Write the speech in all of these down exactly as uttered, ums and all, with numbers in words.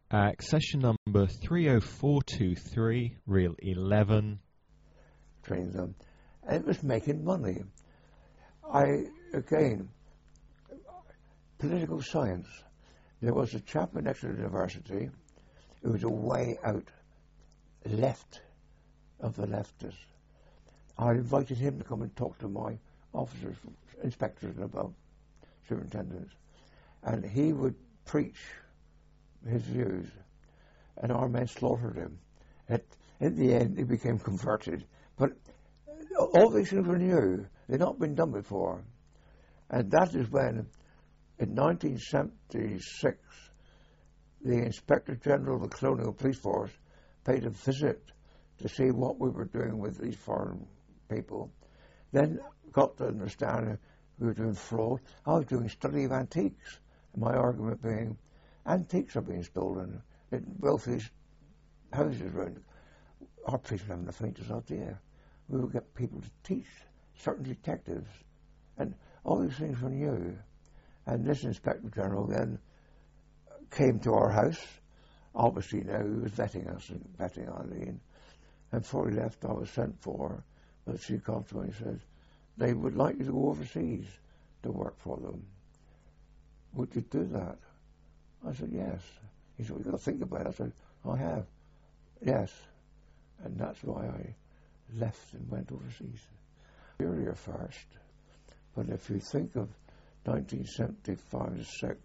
Uh, accession number three oh four two three, reel eleven. Training them. And it was making money. I, again, political science. There was a chap in Exeter University who was a way out left of the leftists. I invited him to come and talk to my officers, inspectors and above, superintendents. And he would preach his views, and our men slaughtered him. At, in the end, he became converted. But all these things were new. They'd not been done before. And that is when, in nineteen seventy-six, the Inspector General of the Colonial Police Force paid a visit to see what we were doing with these foreign people. Then got to understand we were doing fraud. I was doing study of antiques. And my argument being, antiques are being stolen in wealthy houses around. Our police were having the faintest idea. We would get people to teach certain detectives. And all these things were new. And this Inspector General then came to our house. Obviously now he was vetting us and vetting Eileen. And before he left, I was sent for. But she came to me and said, they would like you to go overseas to work for them. Would you do that? I said, yes. He said, you've got to think about it. I said, I have. Yes. And that's why I left and went overseas. Earlier first. But if you think of nineteen seventy-five to six,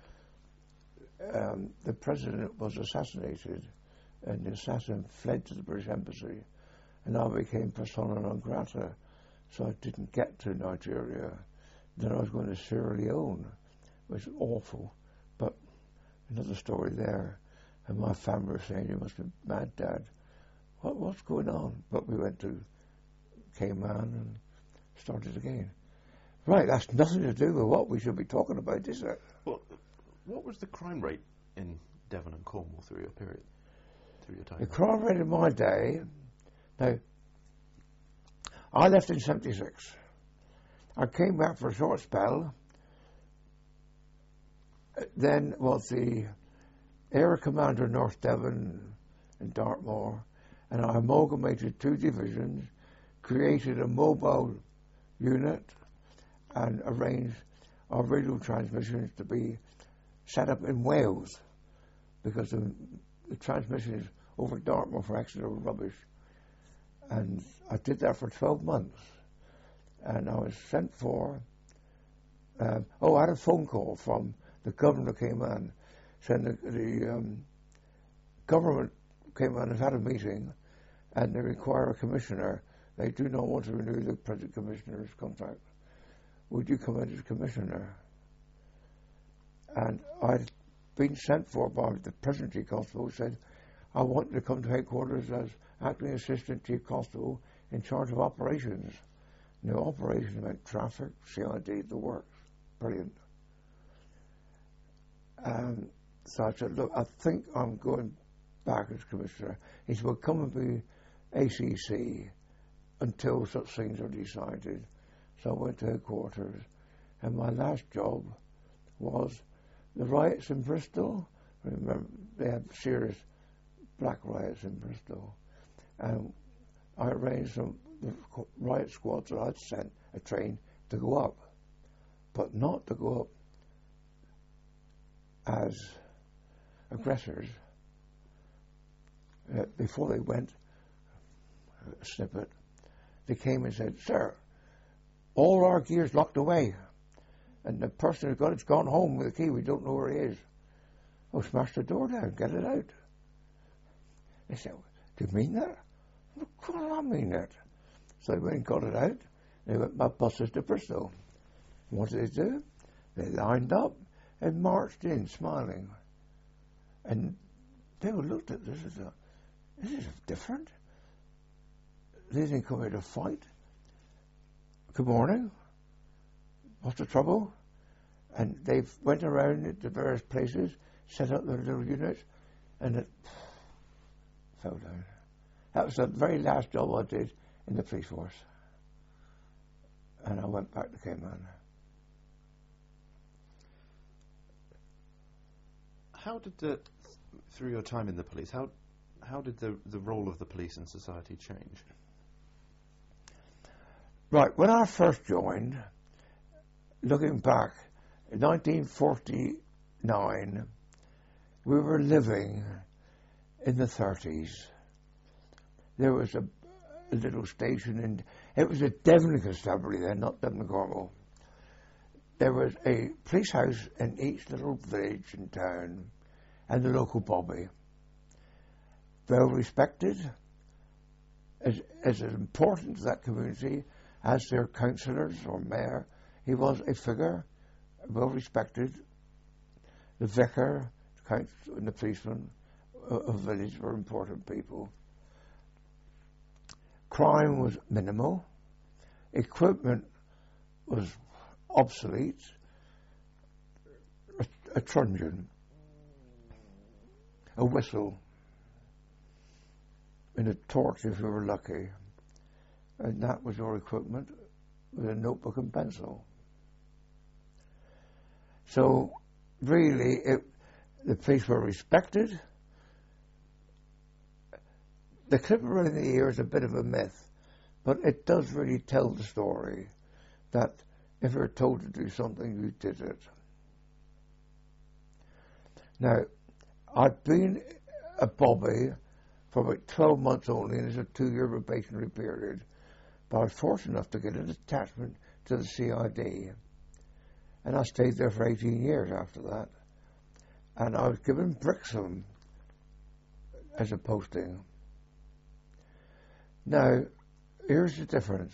um, the president was assassinated, and the assassin fled to the British Embassy, and I became persona non grata, so I didn't get to Nigeria. Then I was going to Sierra Leone, which was awful, but another story there. And my family was saying, you must be mad, Dad. What, what's going on? But we went to Cayman and started again. Right, that's nothing to do with what we should be talking about, is it? Well, what was the crime rate in Devon and Cornwall through your period, through your time? The crime rate in my day, now, I left in seventy-six. I came back for a short spell. Then was the Air Commander North Devon in Dartmoor, and I amalgamated two divisions, created a mobile unit, and arranged our radio transmissions to be set up in Wales, because the, the transmissions over Dartmoor for Exeter were rubbish. And I did that for twelve months. And I was sent for, um, oh, I had a phone call from the governor came in, saying the, the um, government came in and had a meeting, and they require a commissioner. They do not want to renew the present commissioner's contract. Would you come in as commissioner? And I'd been sent for by the present chief constable, who said, I want you to come to headquarters as acting assistant chief constable in charge of operations. Now, operations meant traffic, C I D, the works. Brilliant. Um, so I said, look, I think I'm going back as commissioner. He said, well, come and be A C C until such things are decided. So I went to headquarters, and my last job was the riots in Bristol. Remember, they had serious black riots in Bristol. And I arranged some the riot squads that I'd sent a train to go up, but not to go up as aggressors. Uh, before they went, a snippet, they came and said, sir, all our gear's locked away, and the person who got it's gone home with the key. We don't know where he is. Oh, smash the door down, get it out. They said, do you mean that? Of course I mean that. So they went and got it out. They went by buses to Bristol. What did they do? They lined up and marched in, smiling. And they were looked at this as a, this is different. They didn't come here to fight. Good morning. What's the trouble? And they went around to various places, set up their little units, and it fell down. That was the very last job I did in the police force. And I went back to Cayman. How did the through your time in the police, how how did the the role of the police in society change? Right, when I first joined, looking back, in nineteen forty-nine, we were living in the thirties. There was a, a little station in, it was a Devon Constabulary then, not Devon Cornwall. There was a police house in each little village and town, and the local bobby. Well respected, as, as important to that community as their councillors or mayor. He was a figure, well respected. The vicar, the council, and the policeman of the village were important people. Crime was minimal. Equipment was obsolete. A, a truncheon, a whistle, and a torch if you were lucky. And that was your equipment, with a notebook and pencil. So, really, it, the police were respected. The clip around the ear is a bit of a myth, but it does really tell the story that if you're told to do something, you did it. Now, I'd been a bobby for about twelve months only, and it's a two-year probationary period. But I was fortunate enough to get an attachment to the C I D. And I stayed there for eighteen years after that. And I was given Brixham as a posting. Now, here's the difference.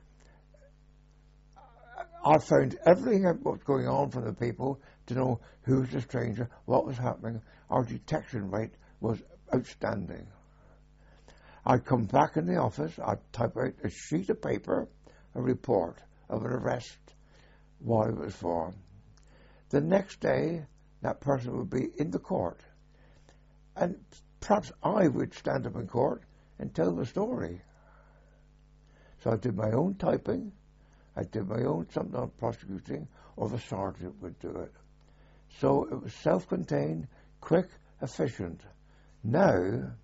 I found everything that was going on from the people to know who was the stranger, what was happening. Our detection rate was outstanding. I'd come back in the office, I'd type out a sheet of paper, a report of an arrest, what it was for. The next day, that person would be in the court. And perhaps I would stand up in court and tell the story. So I did my own typing, I did my own, sometimes prosecuting, or the sergeant would do it. So it was self-contained, quick, efficient. Now,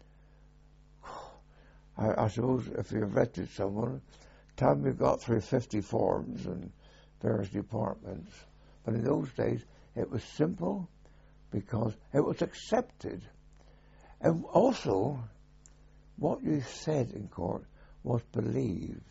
I, I suppose if you arrested someone, time we got through fifty forms and various departments. But in those days, it was simple because it was accepted. And also, what you said in court was believed.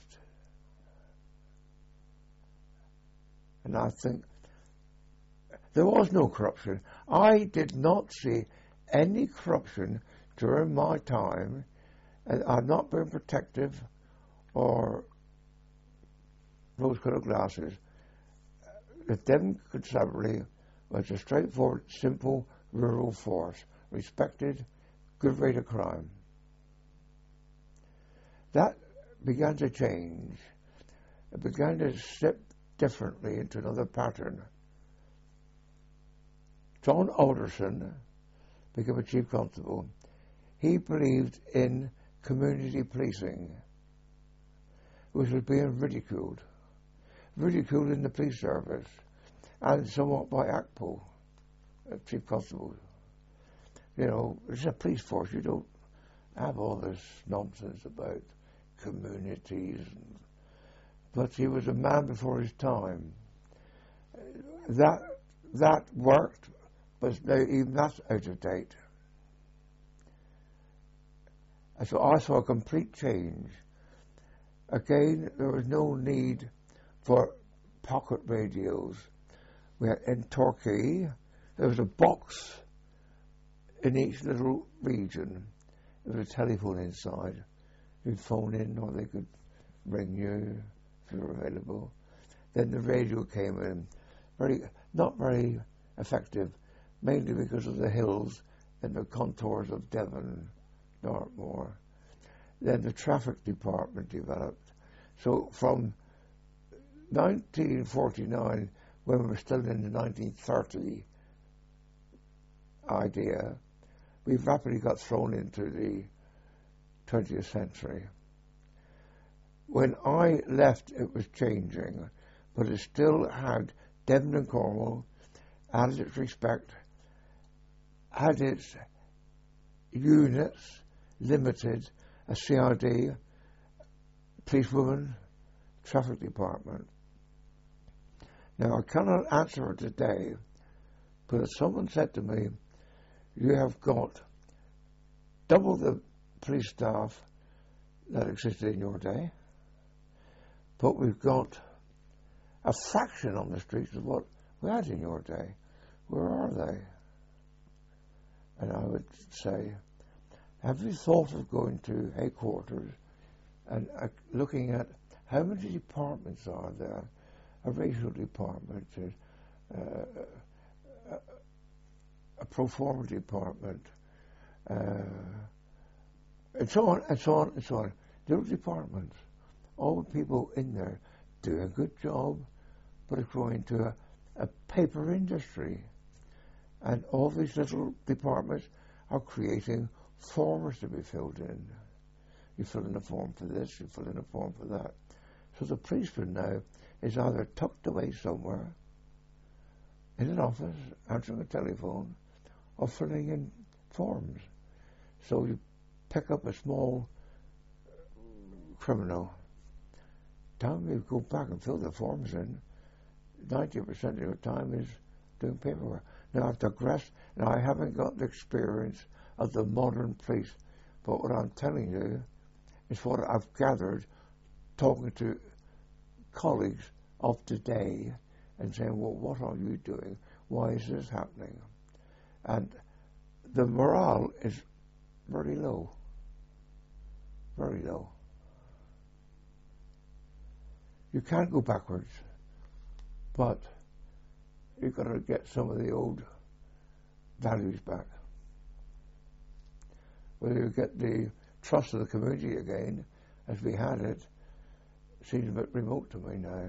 And I think there was no corruption. I did not see any corruption during my time. And I've not been protective or rose-colored glasses. The Devon Constabulary was a straightforward, simple, rural force, respected, good rate of crime. That began to change. It began to slip differently into another pattern. John Alderson became a chief constable. He believed in community policing, which was being ridiculed. Ridiculed in the police service, and somewhat by A C P O, chief constable. You know, it's a police force. You don't have all this nonsense about communities. And, but he was a man before his time. That that worked, but now even that's out of date. And so I saw a complete change. Again, there was no need for pocket radios. We had in Torquay, there was a box in each little region. There was a telephone inside. You'd phone in or they could ring you if you were available. Then the radio came in. Very, not very effective, mainly because of the hills and the contours of Devon, Dartmoor. Then the traffic department developed. So from nineteen forty-nine, when we were still in the nineteen thirty idea, we rapidly got thrown into the twentieth century. When I left, it was changing, but it still had Devon and Cornwall, and its respect, had its units limited, a C I D, policewoman, traffic department. Now, I cannot answer it today, but if someone said to me, you have got double the police staff that existed in your day, but we've got a fraction on the streets of what we had in your day. Where are they? And I would say, have you thought of going to headquarters and uh, looking at how many departments are there? A racial department, uh, uh, a pro forma department, uh, and so on, and so on, and so on. Different departments, all the people in there do a good job, but it's growing into a, a paper industry. And all these little departments are creating forms to be filled in. You fill in a form for this, you fill in a form for that. So the policeman now is either tucked away somewhere in an office, answering a telephone, or filling in forms. So you pick up a small criminal. Time you go back and fill the forms in, ninety percent of your time is doing paperwork. Now I've digressed, and I haven't got the experience of the modern police, but what I'm telling you is what I've gathered talking to colleagues of today and saying, well, what are you doing? Why is this happening? And the morale is very low, very low. You can't go backwards, but you've got to get some of the old values back. Whether you get the trust of the community again, as we had it, seems a bit remote to me now.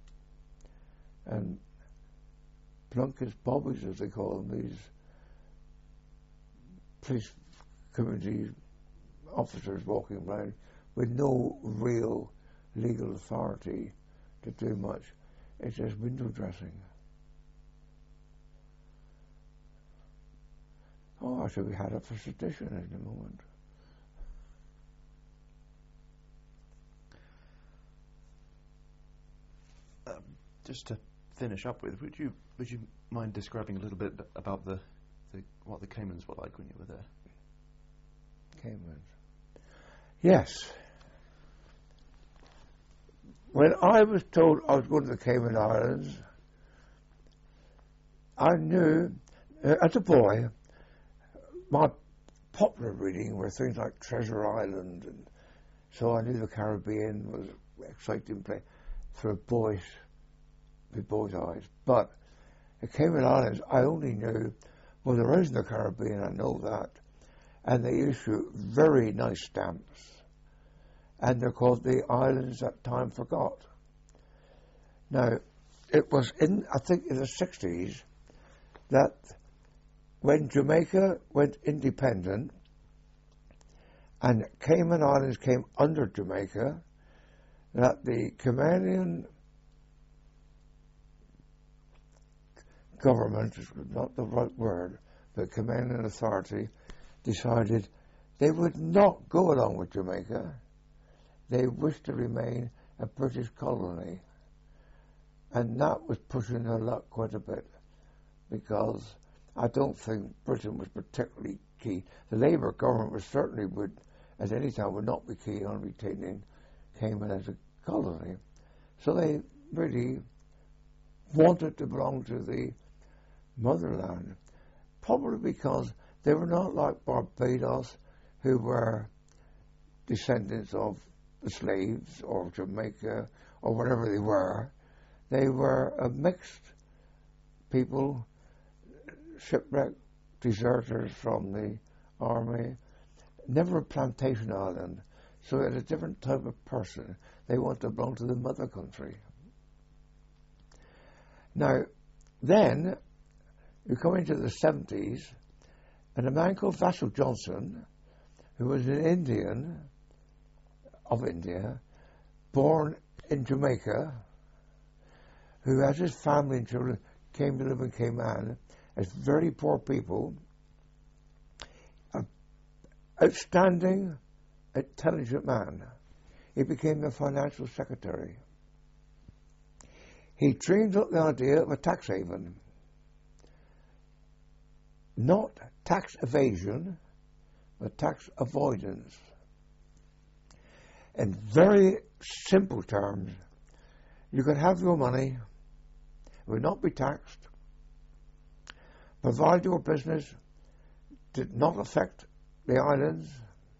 And Plunkett's bobbies, as they call them, these police community officers walking around with no real legal authority to do much. It's just window dressing. Oh, I should be had up for sedition in a moment. Um, just to finish up with, would you would you mind describing a little bit about the, the what the Caymans were like when you were there? Caymans. Yes. When I was told I was going to the Cayman Islands, I knew, uh, as a boy, my popular reading were things like Treasure Island, and so I knew the Caribbean was an exciting place for a boy with boys' eyes. But the Cayman Islands, I only knew, well, there is in the Caribbean, I know that, and they issue very nice stamps, and they're called the Islands That Time Forgot. Now, it was in, I think, in the sixties that when Jamaica went independent and Cayman Islands came under Jamaica, that the Caymanian government, is not the right word, the Caymanian authority, decided they would not go along with Jamaica. They wished to remain a British colony. And that was pushing their luck quite a bit, because I don't think Britain was particularly keen. The Labour government was certainly would, at any time, would not be keen on retaining Cayman as a colony. So they really wanted to belong to the motherland, probably because they were not like Barbados, who were descendants of the slaves or Jamaica or whatever they were. They were a mixed people, shipwrecked deserters from the army, never a plantation island, so it's a different type of person. They want to belong to the mother country. Now, then, you come into the seventies, and a man called Vassall Johnson, who was an Indian of India, born in Jamaica, who, as his family and children, came to live in Cayman as very poor people, outstanding, intelligent man. He became the financial secretary. He dreamed up the idea of a tax haven. Not tax evasion, but tax avoidance. In very simple terms, you could have your money, it would not be taxed, provided your business did not affect the islands.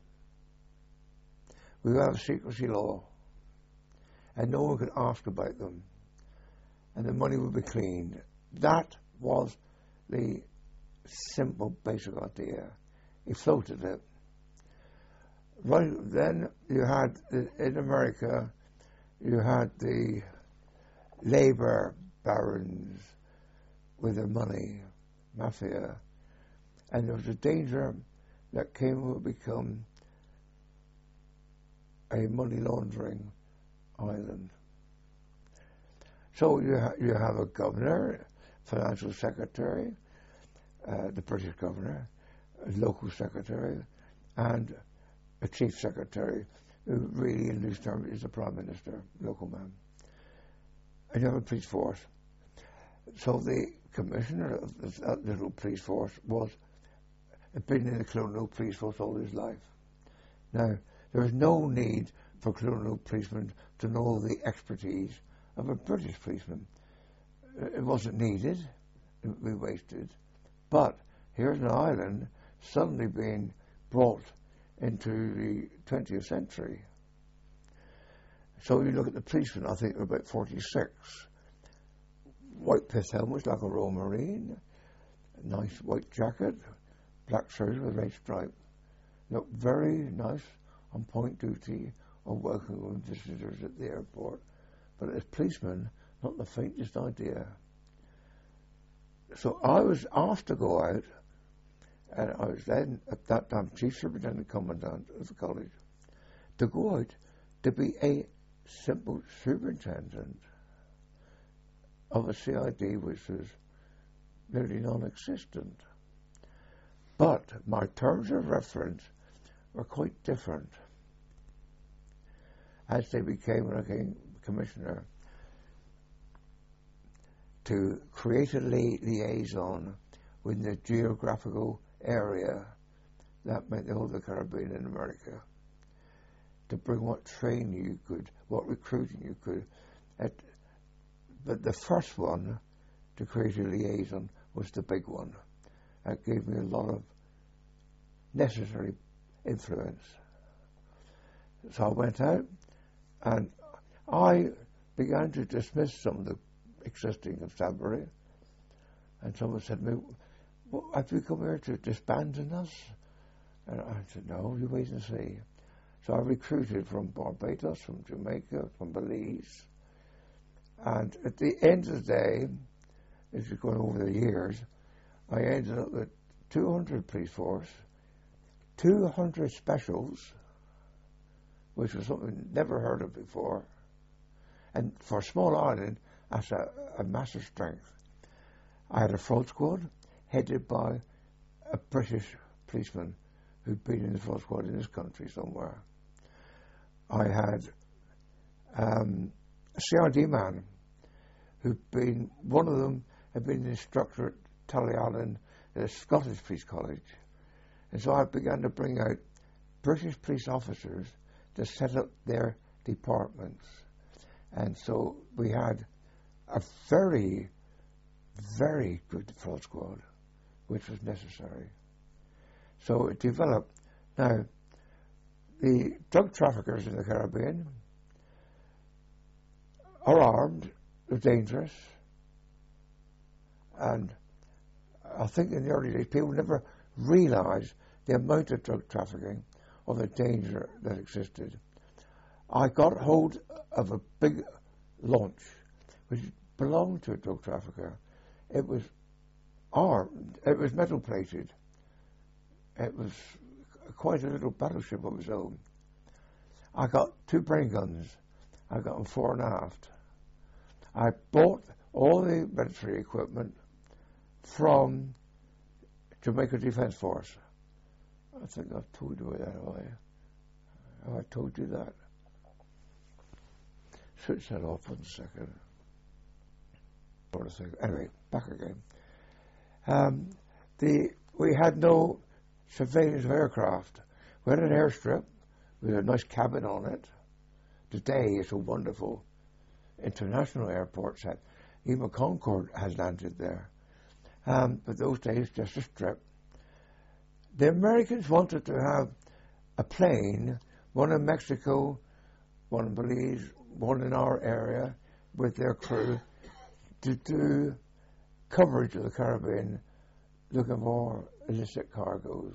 We would have a secrecy law, and no one could ask about them, and the money would be cleaned. That was the simple, basic idea. He floated it. Right then, you had, in America, you had the labor barons with their money, mafia, and there was a danger that came would become a money laundering island. So you, ha you have a governor, financial secretary, uh, the British governor, a local secretary, and a chief secretary, who really in loose terms is the prime minister, local man. And you have a police force. So the commissioner of that little police force was had been in the colonial police force all his life. Now, there was no need for colonial policemen to know the expertise of a British policeman. It wasn't needed, it would be wasted. But here's an island suddenly being brought into the twentieth century. So you look at the policemen, I think they're about forty-six. White pith helmets like a Royal Marine, a nice white jacket, black trousers with red stripe. Look very nice on point duty or welcoming visitors at the airport. But as policemen, not the faintest idea. So I was asked to go out, and I was then, at that time, Chief Superintendent Commandant of the college, to go out to be a simple superintendent of a C I D which was nearly non-existent. But my terms of reference were quite different as they became, when I became commissioner, to create a li liaison with the geographical area that meant the whole of the Caribbean and America, to bring what training you could, what recruiting you could. At, but the first one, to create a liaison, was the big one. That gave me a lot of necessary influence. So I went out and I began to dismiss some of the existing constabulary, and someone said to me, well, have you come here to disband us? And I said, no, you wait and see. So I recruited from Barbados, from Jamaica, from Belize, and at the end of the day, as you're going over the years, I ended up with two hundred police force, two hundred specials, which was something never heard of before, and for a small island, that's a, a massive strength. I had a fraud squad headed by a British policeman who'd been in the fraud squad in this country somewhere. I had um, a C I D man who'd been, one of them had been an instructor at Tully Island at a Scottish Police College. And so I began to bring out British police officers to set up their departments. And so we had a very, very good fraud squad, which was necessary. So it developed. Now, the drug traffickers in the Caribbean are armed, they're dangerous, and I think in the early days people never realised the amount of drug trafficking or the danger that existed. I got hold of a big launch which belonged to a drug trafficker. It was armed, it was metal plated, it was quite a little battleship of its own. I got two brain guns, I got them fore and aft. I bought all the military equipment from Jamaica Defence Force. I think I've told you that, have I? Have I told you that? Switch that off one second. Sort of thing. Anyway, back again. Um, the we had no surveillance of aircraft. We had an airstrip with a nice cabin on it. Today it's a wonderful international airport set. Even Concorde has landed there. Um, but those days, just a strip. The Americans wanted to have a plane, one in Mexico, one in Belize, one in our area, with their crew, to do coverage of the Caribbean, looking for illicit cargoes.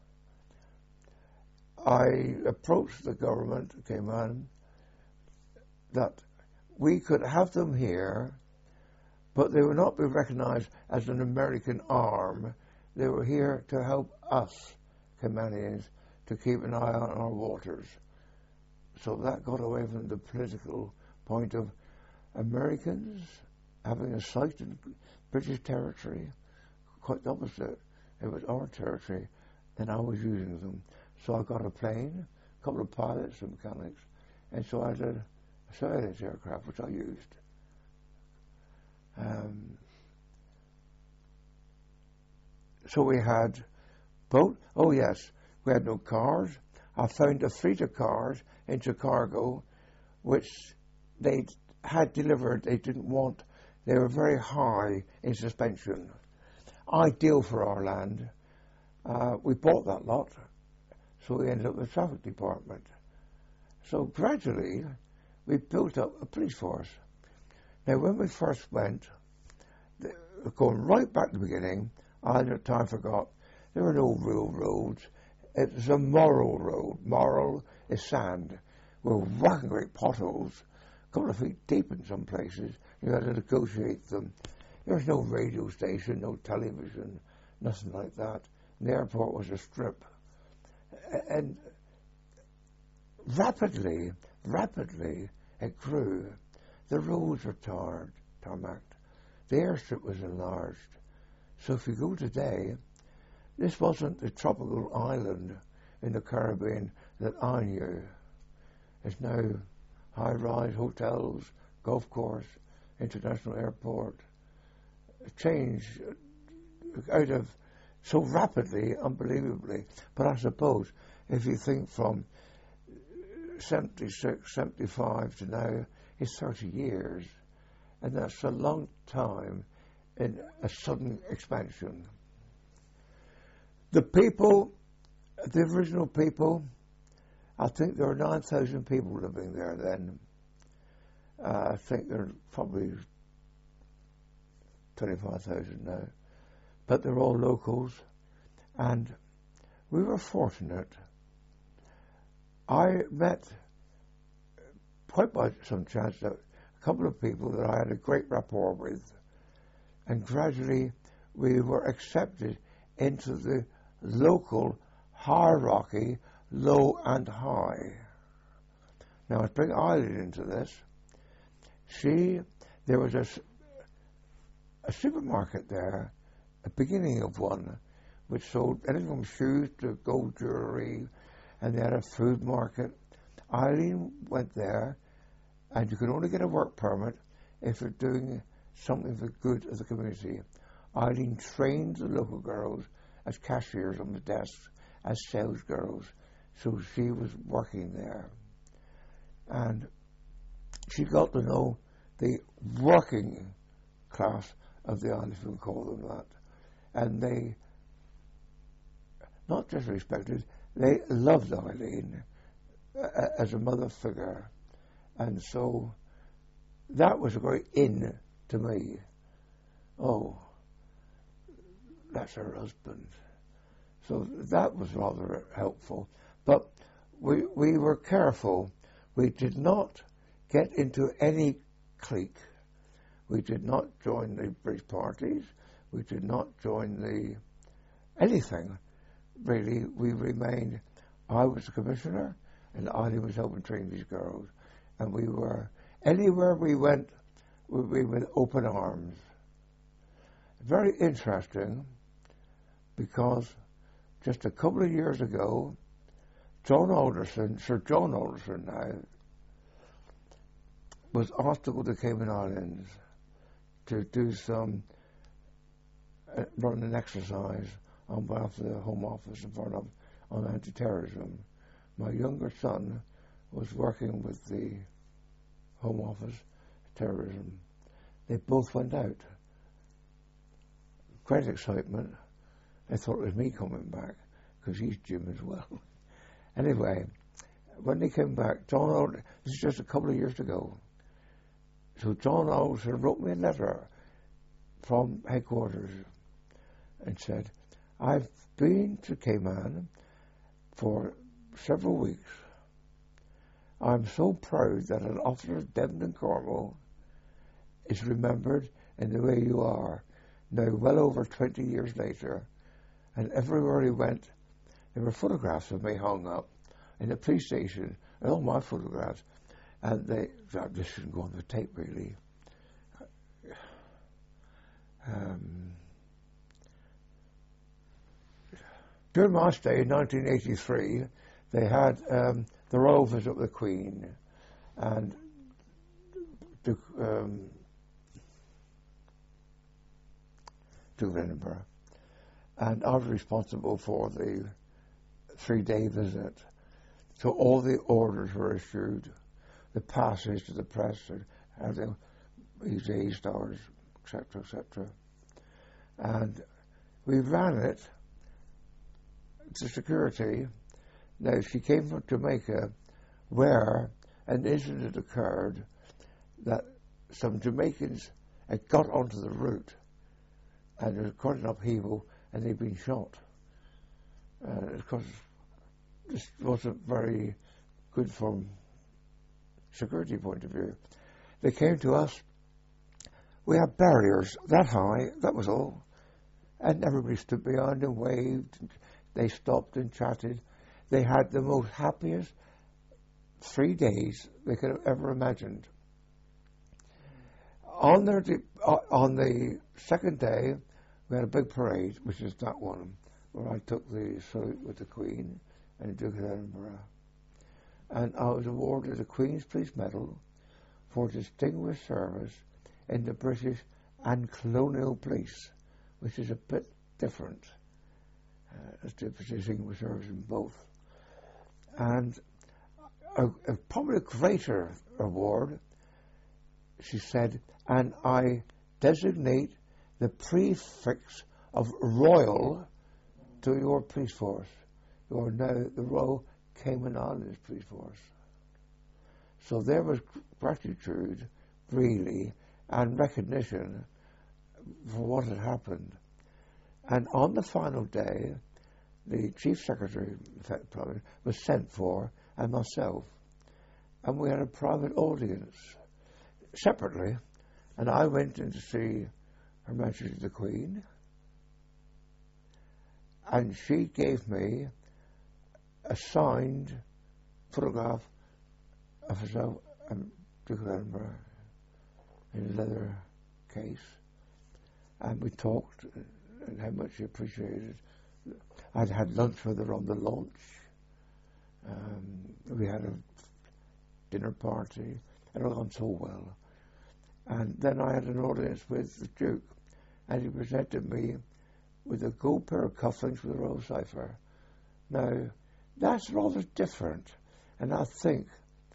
I approached the government, came on, that we could have them here, but they would not be recognized as an American arm. They were here to help us, Caymanians, to keep an eye on our waters. So that got away from the political point of Americans having a site in British territory. Quite the opposite. It was our territory, and I was using them. So I got a plane, a couple of pilots and mechanics, and so I had a surveillance aircraft, which I used. Um, so we had boat. Oh yes, we had no cars. I found a fleet of cars in Chicago, which they had delivered. They didn't want. They were very high in suspension. Ideal for our land. Uh, we bought that lot, so we ended up with the traffic department. So gradually, we built up a police force. Now, when we first went, the, going right back to the beginning, I at the time forgot, there were no real roads. It was a moral road. Moral is sand. We were whacking great potholes, a couple of feet deep in some places. You had to negotiate them. There was no radio station, no television, nothing like that. And the airport was a strip. And rapidly, rapidly, it grew. The roads were tarred, tarmacked. The airstrip was enlarged. So if you go today, this wasn't the tropical island in the Caribbean that I knew. It's now high-rise hotels, golf course, international airport. A change out of so rapidly, unbelievably. But I suppose if you think from seventy-six, seventy-five to now, it's thirty years. And that's a long time in a sudden expansion. The people, the original people, I think there were nine thousand people living there then. Uh, I think there are probably twenty-five thousand now. But they're all locals, and we were fortunate. I met, quite by some chance, a couple of people that I had a great rapport with, and gradually we were accepted into the local hierarchy, low and high. Now, let's bring Eileen into this. She, there was a, a supermarket there, a beginning of one, which sold anything from shoes to gold jewellery, and they had a food market. Eileen went there, and you could only get a work permit if you're doing something for the good of the community. Eileen trained the local girls as cashiers on the desks, as sales girls, so she was working there. And she got to know the working class of the island, if we can call them that. And they, not just respected, they loved Eileen uh, as a mother figure. And so that was a great in to me. Oh, that's her husband. So that was rather helpful. But we, we were careful. We did not get into any clique. We did not join the British parties. We did not join the anything, really. We remained, I was the commissioner, and Eileen was helping train these girls. And we were, anywhere we went, we were with open arms. Very interesting, because just a couple of years ago, John Alderson, Sir John Alderson now, was asked to go to Cayman Islands to do some, uh, run an exercise on behalf of the Home Office in front of on anti-terrorism. My younger son was working with the Home Office, terrorism. They both went out. Great excitement. I thought it was me coming back, because he's Jim as well. Anyway, when they came back, John Alderson, this is just a couple of years ago, so John Alderson wrote me a letter from headquarters and said, I've been to Cayman for several weeks. I'm so proud that an officer of Devon and Cornwall is remembered in the way you are, now well over twenty years later, and everywhere he went, there were photographs of me hung up in the police station, and all my photographs, and they, this shouldn't go on the tape really. Um, during my stay in nineteen eighty-three, they had um, the royal visit of the Queen, and Duke, um, Duke of Edinburgh, and I was responsible for the three-day visit. So all the orders were issued, the passes to the press, and the these A stars, et cetera, et cetera. And we ran it to security. Now, she came from Jamaica, where an incident occurred that some Jamaicans had got onto the route, and there was quite an upheaval, and they'd been shot. Uh, of course, this wasn't very good from security point of view. They came to us. We had barriers that high, that was all. And everybody stood behind and waved. And they stopped and chatted. They had the most happiest three days they could have ever imagined. On, their de- on the second day, we had a big parade, which is that one, where I took the salute with the Queen and the Duke of Edinburgh. And I was awarded the Queen's Police Medal for distinguished service in the British and colonial police, which is a bit different uh, as to distinguished service in both. And a, a probably a greater award, she said, and I designate the prefix of Royal to your police force. You are now the Royal Cayman Islands Police Force. So there was gratitude, really, and recognition for what had happened. And on the final day, the Chief Secretary was sent for, and myself, and we had a private audience separately, and I went in to see Her Majesty the Queen, and she gave me a signed photograph of herself and Duke of Edinburgh in a leather case, and we talked and how much she appreciated. I'd had lunch with her on the launch. Um, we had a dinner party. It all gone so well. And then I had an audience with the Duke, and he presented me with a gold pair of cufflinks with a royal cipher. Now, that's rather different, and I think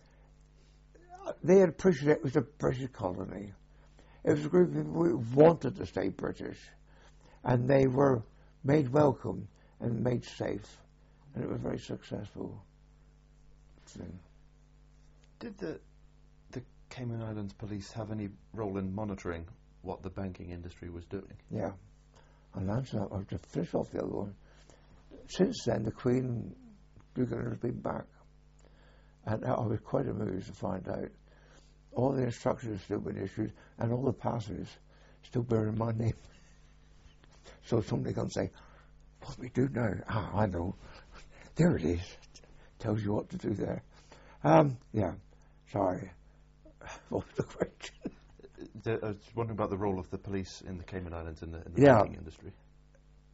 they appreciated it was a British colony. It was a group of people who wanted to stay British, and they were made welcome and made safe, and it was a very successful thing. Did the the Cayman Islands police have any role in monitoring what the banking industry was doing? Yeah. I'll answer that. I'll just finish off the other one. Since then, the Queen, Duke has been back, and I was quite amused to find out all the instructions have still been issued, and all the passes still bearing my name. So somebody can say, what do we do now? Ah, I know. There it is. Tells you what to do there. Um, yeah, sorry. What was the question? The, I was wondering about the role of the police in the Cayman Islands in the, in the yeah. banking industry.